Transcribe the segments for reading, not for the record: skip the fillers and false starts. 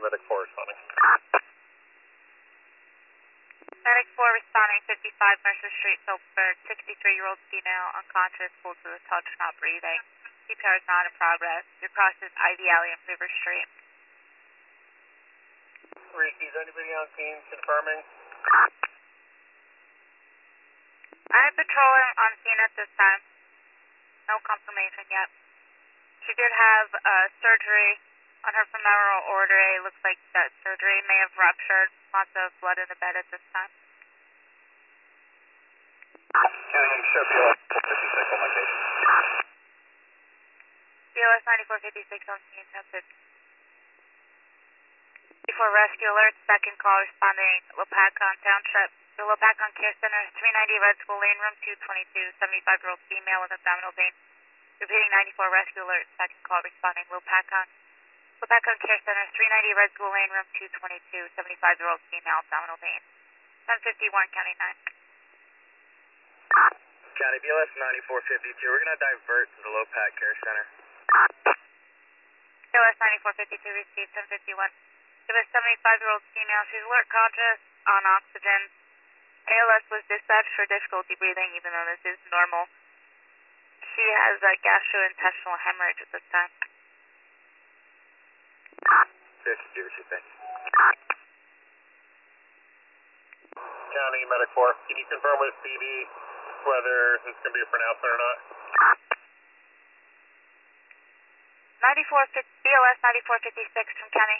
Medic 4 responding. Medic 4 responding, 55 Mercer Street, Phillipsburg, 63-year-old female, unconscious, pulled to the touch, not breathing. CPR is not in progress. Your cross is Ivy Alley and River Street. Reese, is anybody on scene confirming? I'm patrolling on scene at this time. No confirmation yet. She did have surgery on her femoral artery. Looks like that surgery may have ruptured. Lots of blood in the bed at this time. County show BLS 456 on location. BLS 9456 on scene, tested. Before rescue alert, second call responding Lopakon Township. The Lopakon Care Center, 390 Red School Lane, room 222, 75-year-old female with abdominal pain. Repeating 94 rescue alert, second call responding Lopakon. Lopakon Care Center, 390 Red School Lane, room 222, 75-year-old female, abdominal pain. 1051, County 9. County BLS 9452, we're going to divert to the Lopak Care Center. BLS 9452 received 1051. Give us 75-year-old female. She's alert conscious, on oxygen. ALS was dispatched for difficulty breathing, even though this is normal. She has a gastrointestinal hemorrhage at this time. 52, received, thanks. County Medic 4, can you confirm with PD whether this is going to be a pronouncement or not? 94, BLS 9456 from County.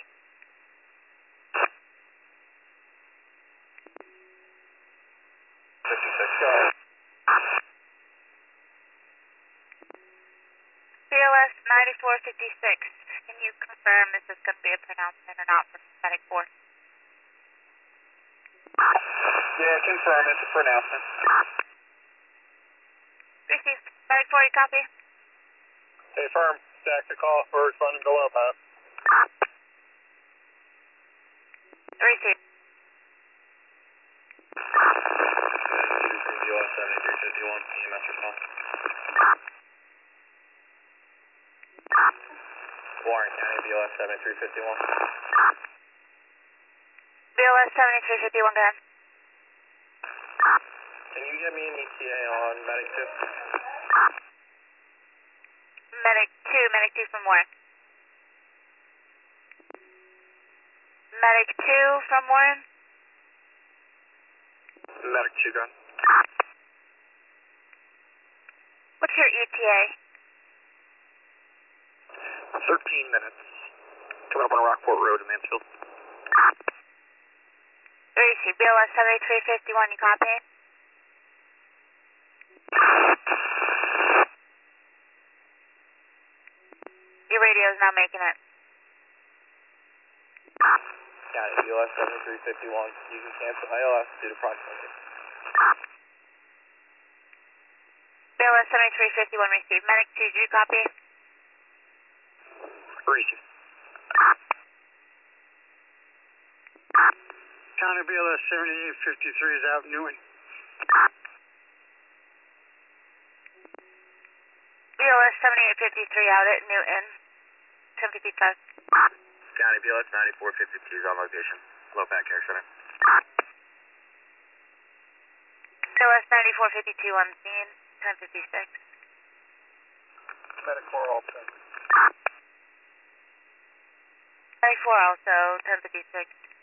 BLS 9456, can you confirm this is going to be a pronouncement or not for Medic 4? Yeah, confirm it's a pronouncement. Received. Medic 4, you copy? Hey, firm, stack the call. We're responding to Lopak. Received. BLS 7351, EMS response. Warren County, BLS 7351. BLS 7351, go ahead. Can you get me an ETA on Medic 2? Medic 2 from where? Medic 2 from Warren? Medic 2, go ahead. What's your ETA? 13 minutes. Coming up on Rockport Road in Mansfield. Received. BLS 7351, you copy? Your radio is not making it. Got it. BLS 7351. You can cancel ILS due to proximity. BLS 7351 received. Medic 2, do you copy? Received. County BLS 7853 is out Newton. BLS 7853 out at Newton. 1055. County BLS 9452 is on location. Lopak Care Center. BLS 9452 on scene. 1056. Medic 4 also. Medic 4 also. 1056.